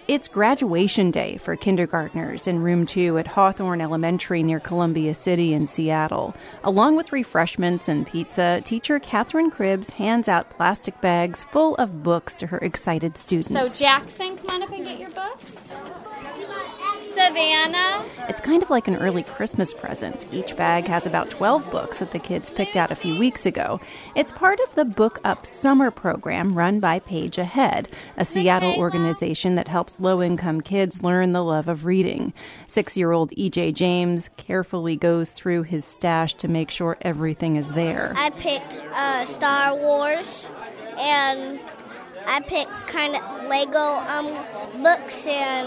It's graduation day for kindergartners in Room 2 at Hawthorne Elementary near Columbia City in Seattle. Along with refreshments and pizza, teacher Catherine Cribbs hands out plastic bags full of books to her excited students. So Jackson, come on up and get your books. Savannah. It's kind of like an early Christmas present. Each bag has about 12 books that the kids picked out a few weeks ago. It's part of the Book Up summer program run by Page Ahead, a Seattle organization that helps low-income kids learn the love of reading. 6-year-old E.J. James carefully goes through his stash to make sure everything is there. I picked Star Wars, and I picked kind of Lego books and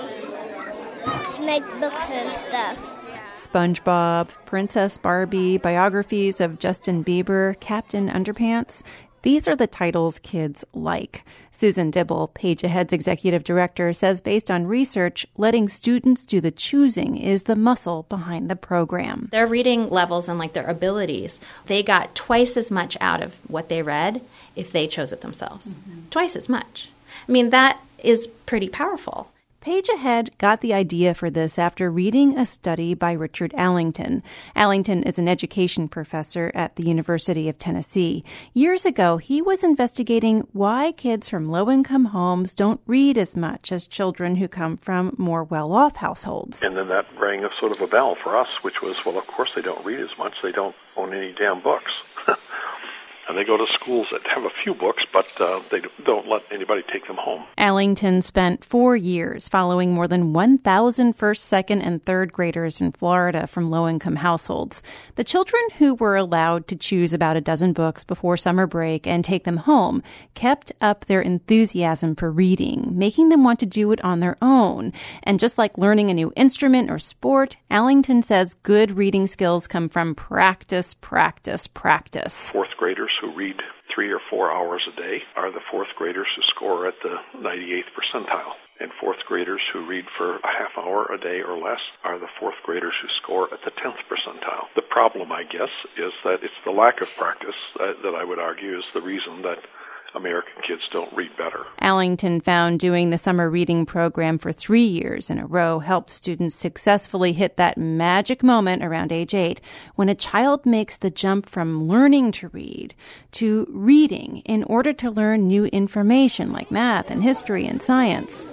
snake books and stuff. SpongeBob, Princess Barbie, biographies of Justin Bieber, Captain Underpants. These are the titles kids like. Susan Dibble, Page Ahead's executive director, says based on research, letting students do the choosing is the muscle behind the program. Their reading levels and their abilities, they got twice as much out of what they read if they chose it themselves. Mm-hmm. Twice as much. I mean, that is pretty powerful. Page Ahead got the idea for this after reading a study by Richard Allington. Allington is an education professor at the University of Tennessee. Years ago, he was investigating why kids from low-income homes don't read as much as children who come from more well-off households. And then that rang a sort of a bell for us, which was, well, of course they don't read as much. They don't own any damn books. And they go to schools that have a few books, but they don't let anybody take them home. Allington spent 4 years following more than 1,000 first, second, and third graders in Florida from low-income households. The children who were allowed to choose about a dozen books before summer break and take them home kept up their enthusiasm for reading, making them want to do it on their own. And just like learning a new instrument or sport, Allington says good reading skills come from practice, practice, practice. Fourth graders who read 3 or 4 hours a day are the fourth graders who score at the 98th percentile. And fourth graders who read for a half hour a day or less are the fourth graders who score at the 10th percentile. The problem, I guess, is that it's the lack of practice that I would argue is the reason that American kids don't read better. Allington found doing the summer reading program for 3 years in a row helped students successfully hit that magic moment around age 8 when a child makes the jump from learning to read to reading in order to learn new information like math and history and science.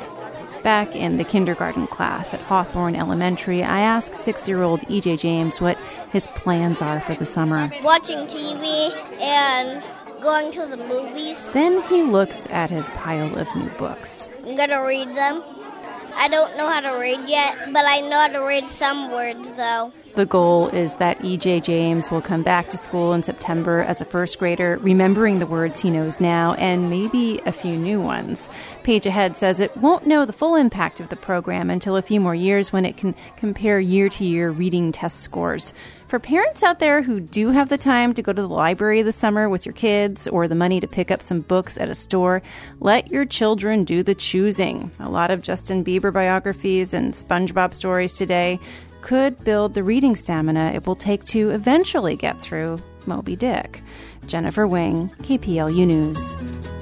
Back in the kindergarten class at Hawthorne Elementary, I asked 6-year-old E.J. James what his plans are for the summer. Watching TV and going to the movies. Then he looks at his pile of new books. I'm going to read them. I don't know how to read yet, but I know how to read some words, though. The goal is that E.J. James will come back to school in September as a first grader, remembering the words he knows now and maybe a few new ones. Page Ahead says it won't know the full impact of the program until a few more years when it can compare year-to-year reading test scores. For parents out there who do have the time to go to the library this summer with your kids or the money to pick up some books at a store, let your children do the choosing. A lot of Justin Bieber biographies and SpongeBob stories today could build the reading stamina it will take to eventually get through Moby Dick. Jennifer Wing, KPLU News.